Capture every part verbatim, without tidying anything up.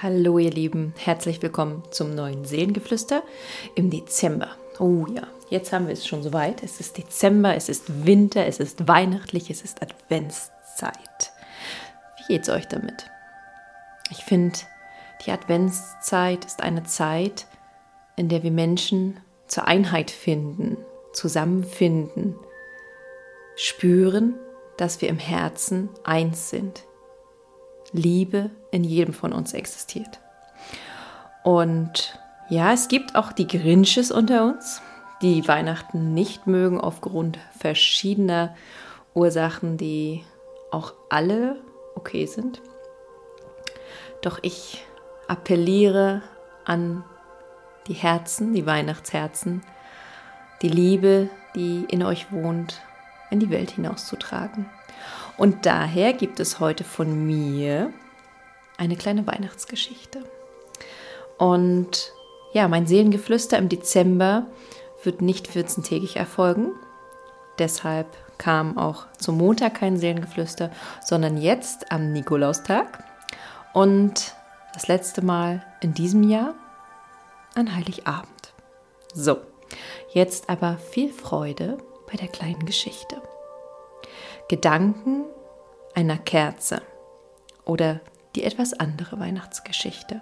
Hallo ihr Lieben, herzlich willkommen zum neuen Seelengeflüster im Dezember. Oh ja, jetzt haben wir es schon soweit. Es ist Dezember, es ist Winter, es ist weihnachtlich, es ist Adventszeit. Wie geht's euch damit? Ich finde, die Adventszeit ist eine Zeit, in der wir Menschen zur Einheit finden, zusammenfinden, spüren, dass wir im Herzen eins sind. Liebe in jedem von uns existiert. Und ja, es gibt auch die Grinches unter uns, die Weihnachten nicht mögen aufgrund verschiedener Ursachen, die auch alle okay sind. Doch ich appelliere an die Herzen, die Weihnachtsherzen, die Liebe, die in euch wohnt, in die Welt hinauszutragen. Und daher gibt es heute von mir eine kleine Weihnachtsgeschichte. Und ja, mein Seelengeflüster im Dezember wird nicht vierzehntägig erfolgen. Deshalb kam auch zum Montag kein Seelengeflüster, sondern jetzt am Nikolaustag. Und das letzte Mal in diesem Jahr an Heiligabend. So, jetzt aber viel Freude bei der kleinen Geschichte. Gedanken einer Kerze oder die etwas andere Weihnachtsgeschichte.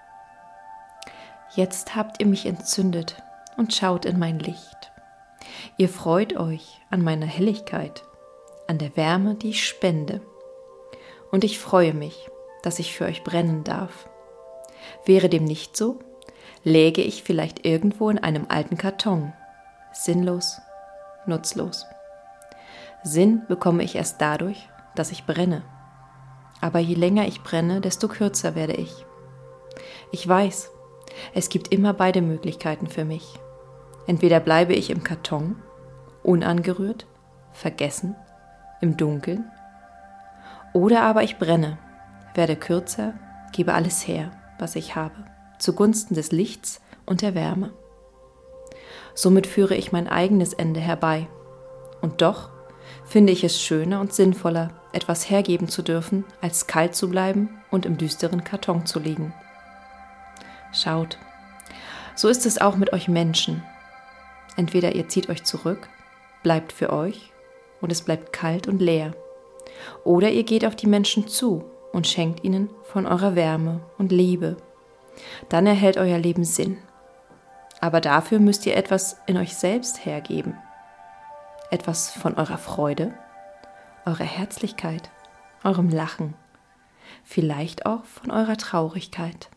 Jetzt habt ihr mich entzündet und schaut in mein Licht. Ihr freut euch an meiner Helligkeit, an der Wärme, die ich spende. Und ich freue mich, dass ich für euch brennen darf. Wäre dem nicht so, läge ich vielleicht irgendwo in einem alten Karton, sinnlos, nutzlos. Sinn bekomme ich erst dadurch, dass ich brenne. Aber je länger ich brenne, desto kürzer werde ich. Ich weiß, es gibt immer beide Möglichkeiten für mich. Entweder bleibe ich im Karton, unangerührt, vergessen, im Dunkeln, oder aber ich brenne, werde kürzer, gebe alles her, was ich habe, zugunsten des Lichts und der Wärme. Somit führe ich mein eigenes Ende herbei. Und doch finde ich es schöner und sinnvoller, etwas hergeben zu dürfen, als kalt zu bleiben und im düsteren Karton zu liegen. Schaut, so ist es auch mit euch Menschen. Entweder ihr zieht euch zurück, bleibt für euch und es bleibt kalt und leer, oder ihr geht auf die Menschen zu und schenkt ihnen von eurer Wärme und Liebe. Dann erhält euer Leben Sinn. Aber dafür müsst ihr etwas in euch selbst hergeben. Etwas von eurer Freude, eurer Herzlichkeit, eurem Lachen, vielleicht auch von eurer Traurigkeit.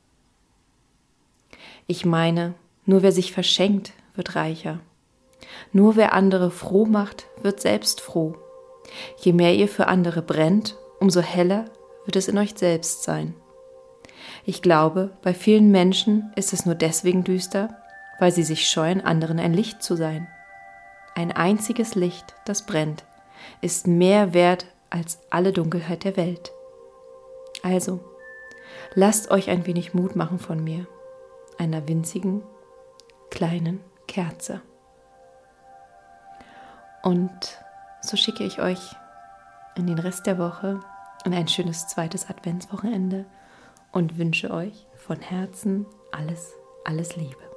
Ich meine, nur wer sich verschenkt, wird reicher. Nur wer andere froh macht, wird selbst froh. Je mehr ihr für andere brennt, umso heller wird es in euch selbst sein. Ich glaube, bei vielen Menschen ist es nur deswegen düster, weil sie sich scheuen, anderen ein Licht zu sein. Ein einziges Licht, das brennt, ist mehr wert als alle Dunkelheit der Welt. Also, lasst euch ein wenig Mut machen von mir, einer winzigen, kleinen Kerze. Und so schicke ich euch in den Rest der Woche in ein schönes zweites Adventswochenende und wünsche euch von Herzen alles, alles Liebe.